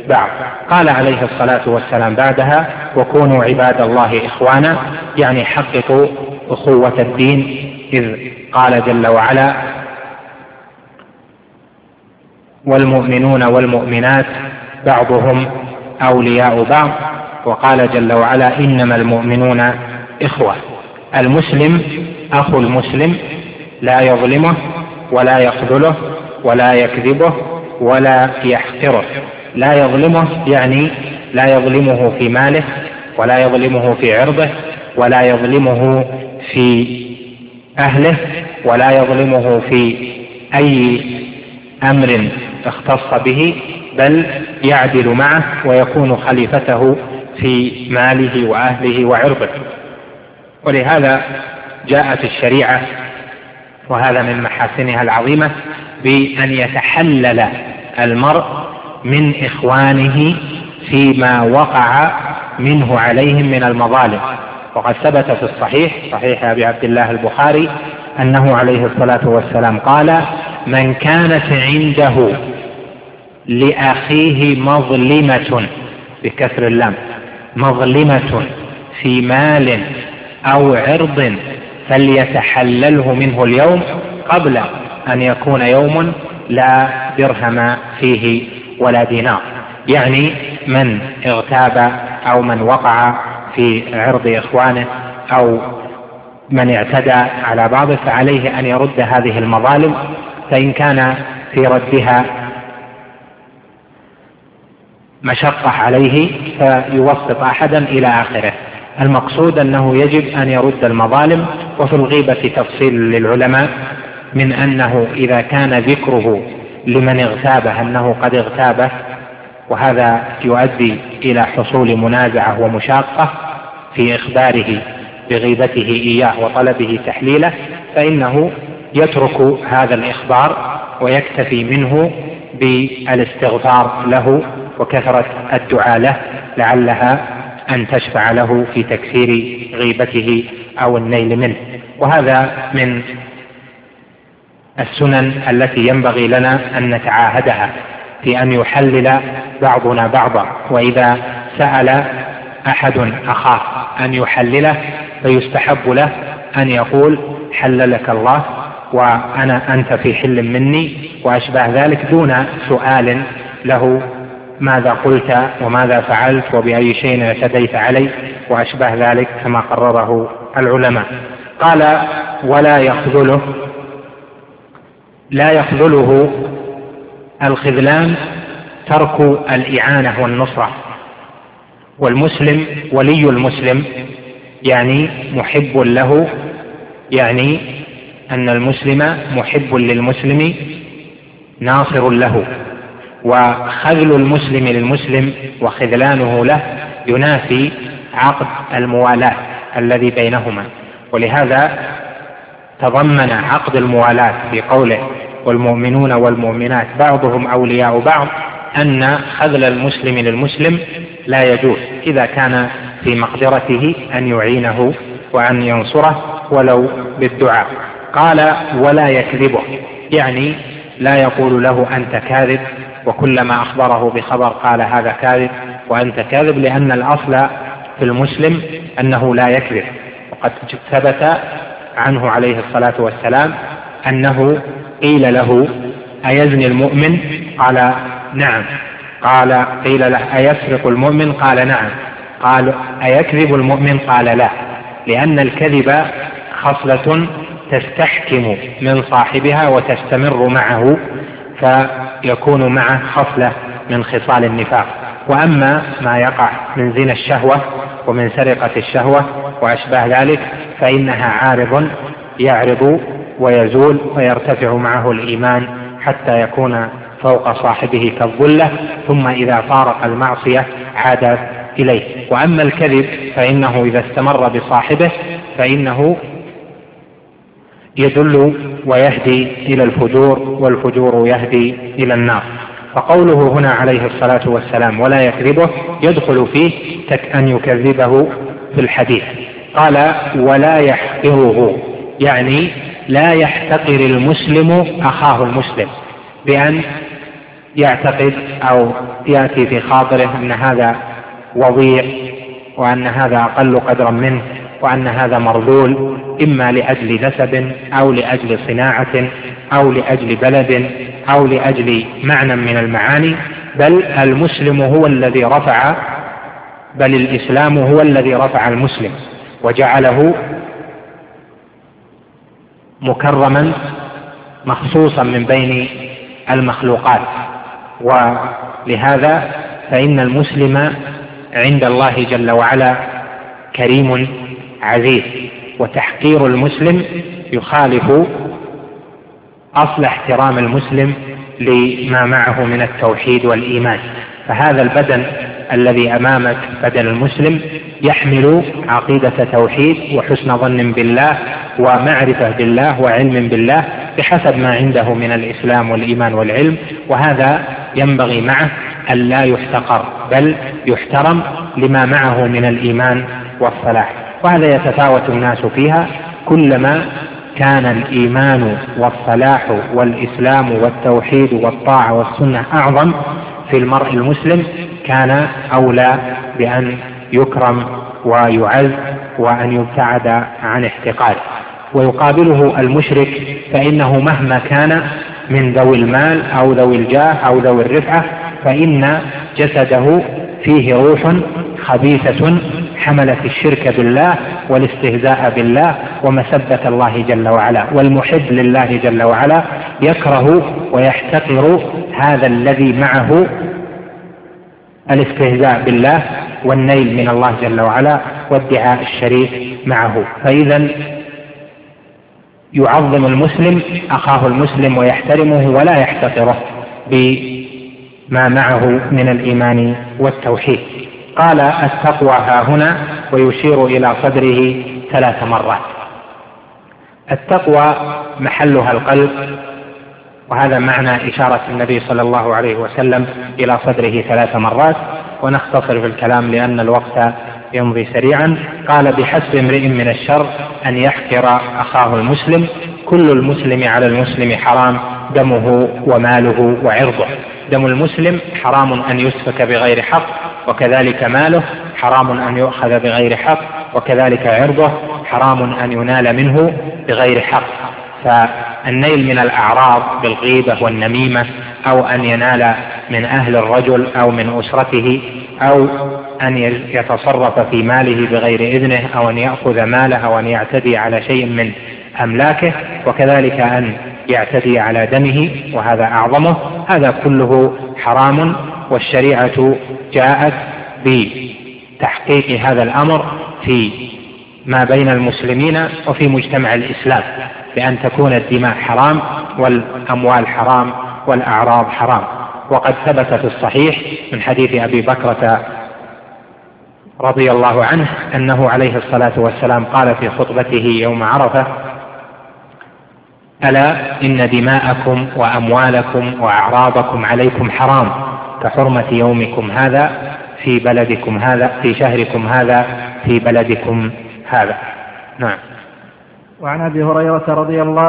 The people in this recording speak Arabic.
بعض. قال عليه الصلاة والسلام بعدها: وكونوا عباد الله إخوانا، يعني حققوا أخوة الدين، إذ قال جل وعلا: والمؤمنون والمؤمنات بعضهم أولياء بعض. وقال جل وعلا: إنما المؤمنون إخوة. المسلم أخو المسلم لا يظلمه ولا يخذله ولا يكذبه ولا يحقره. لا يظلمه يعني لا يظلمه في ماله ولا يظلمه في عرضه ولا يظلمه في أهله ولا يظلمه في أي أمر اختص به، بل يعدل معه ويكون خليفته في ماله وأهله وعرضه. ولهذا جاءت الشريعة، وهذا من محاسنها العظيمة، بأن يتحلل المرء من إخوانه فيما وقع منه عليهم من المظالم. وقد ثبت في صحيح أبي عبد الله البخاري أنه عليه الصلاة والسلام قال: من كانت عنده لأخيه مظلمة، بكسر اللام، مظلمة في مال أو عرض فليتحلله منه اليوم قبل أن يكون يوم لا درهم فيه ولا دينار. يعني من اغتاب أو من وقع في عرض إخوانه أو من اعتدى على بعضه فعليه أن يرد هذه المظالم، فإن كان في ردها مشقة عليه فيوسط أحدا إلى آخره. المقصود أنه يجب أن يرد المظالم. وفي الغيبة تفصيل للعلماء من أنه إذا كان ذكره لمن اغتابه أنه قد اغتابه، وهذا يؤدي إلى حصول منازعة ومشاقة في إخباره بغيبته إياه وطلبه تحليله، فإنه يترك هذا الإخبار ويكتفي منه بالاستغفار له وكثرة الدعاء له، لعلها أن تشفع له في تكثير غيبته أو النيل منه. وهذا من السنن التي ينبغي لنا أن نتعاهدها في أن يحلل بعضنا بعضا. وإذا سأل أحد أخاه أن يحلله فيستحب له أن يقول: حللك الله أنت في حل مني، وأشبه ذلك، دون سؤال له ماذا قلت وماذا فعلت وبأي شيء اعتديت علي وأشبه ذلك، كما قرره العلماء. قال: ولا يخذله. لا يخذله الخذلان ترك الإعانة والنصرة. والمسلم ولي المسلم يعني محب له، يعني أن المسلم محب للمسلم ناصر له. وخذل المسلم للمسلم وخذلانه له ينافي عقد الموالاة الذي بينهما. ولهذا تضمن عقد الموالاة بقوله: والمؤمنون والمؤمنات بعضهم أولياء بعض، أن خذل المسلم للمسلم لا يجوز إذا كان في مقدرته أن يعينه وأن ينصره ولو بالدعاء. قال: ولا يكذبه، يعني لا يقول له أنت كاذب، وكلما أخبره بخبر قال هذا كاذب وأنت كاذب، لأن الأصل في المسلم أنه لا يكذب. وقد ثبت عنه عليه الصلاة والسلام أنه قيل له: أيزني المؤمن؟ قال: نعم. قيل له: أيسرق المؤمن؟ قال: نعم. قال: أيكذب المؤمن؟ قال: لا. لأن الكذب خصلة تستحكم من صاحبها وتستمر معه، فيكون معه خصلة من خصال النفاق. وأما ما يقع من زنا الشهوة ومن سرقة الشهوة وأشباه ذلك فإنها عارض يعرض ويزول ويرتفع معه الإيمان حتى يكون فوق صاحبه كالظلة، ثم إذا فارق المعصية عاد إليه. وأما الكذب فإنه إذا استمر بصاحبه فإنه يدل ويهدي إلى الفجور، والفجور يهدي إلى النار. فقوله هنا عليه الصلاة والسلام: ولا يكذبه، يدخل فيه أن يكذبه في الحديث. قال: ولا يحقره، يعني لا يحتقر المسلم أخاه المسلم بأن يعتقد أو يأتي في خاطره أن هذا وضيع وأن هذا أقل قدرا منه وأن هذا مرذول، إما لأجل نسب أو لأجل صناعة أو لأجل بلد أو لأجل معنى من المعاني، بل المسلم هو الذي رفع، بل الإسلام هو الذي رفع المسلم وجعله مكرما مخصوصا من بين المخلوقات. ولهذا فإن المسلم عند الله جل وعلا كريم عزيز، وتحقير المسلم يخالف أصل احترام المسلم لما معه من التوحيد والإيمان. فهذا البدن الذي أمامك بدن المسلم يحمل عقيدة توحيد وحسن ظن بالله ومعرفة بالله وعلم بالله بحسب ما عنده من الإسلام والإيمان والعلم، وهذا ينبغي معه أن لا يحتقر بل يحترم لما معه من الإيمان والصلاح. وهذا يتفاوت الناس فيها، كلما كان الإيمان والصلاح والإسلام والتوحيد والطاعة والسنة أعظم في المرء المسلم كان أولى بأن يكرم ويعز وأن يبتعد عن احتقاره. ويقابله المشرك فإنه مهما كان من ذوي المال أو ذوي الجاه أو ذوي الرفعة فإن جسده فيه روح خبيثة حملت الشرك بالله والاستهزاء بالله ومسبة الله جل وعلا. والمحب لله جل وعلا يكره ويحتقر هذا الذي معه الاستهزاء بالله والنيل من الله جل وعلا وادعاء الشريك معه. فإذا يعظم المسلم أخاه المسلم ويحترمه ولا يحتقره بما معه من الإيمان والتوحيد. قال التقوى ها هنا ويشير إلى صدره 3 مرات. التقوى محلها القلب، وهذا معنى إشارة النبي صلى الله عليه وسلم إلى صدره 3 مرات. ونختصر في الكلام لأن الوقت يمضي سريعا. قال بحسب امرئ من الشر أن يحقر أخاه المسلم، كل المسلم على المسلم حرام دمه وماله وعرضه. دم المسلم حرام أن يسفك بغير حق، وكذلك ماله حرام أن يؤخذ بغير حق، وكذلك عرضه حرام أن ينال منه بغير حق. فالنيل من الأعراض بالغيبة والنميمة أو أن ينال من أهل الرجل أو من أسرته أو أن يتصرف في ماله بغير إذنه أو أن يأخذ ماله أو أن يعتدي على شيء من أملاكه، وكذلك أن يعتدي على دمه وهذا أعظمه، هذا كله حرام. والشريعة جاءت بتحقيق هذا الأمر في ما بين المسلمين وفي مجتمع الإسلام، بأن تكون الدماء حرام والأموال حرام والأعراض حرام. وقد ثبت في الصحيح من حديث أبي بكرة رضي الله عنه أنه عليه الصلاة والسلام قال في خطبته يوم عرفة: ألا إن دماءكم وأموالكم وأعراضكم عليكم حرام كحرمة يومكم هذا في بلدكم هذا في شهركم هذا في بلدكم هذا. نعم. وعن أبي هريرة رضي الله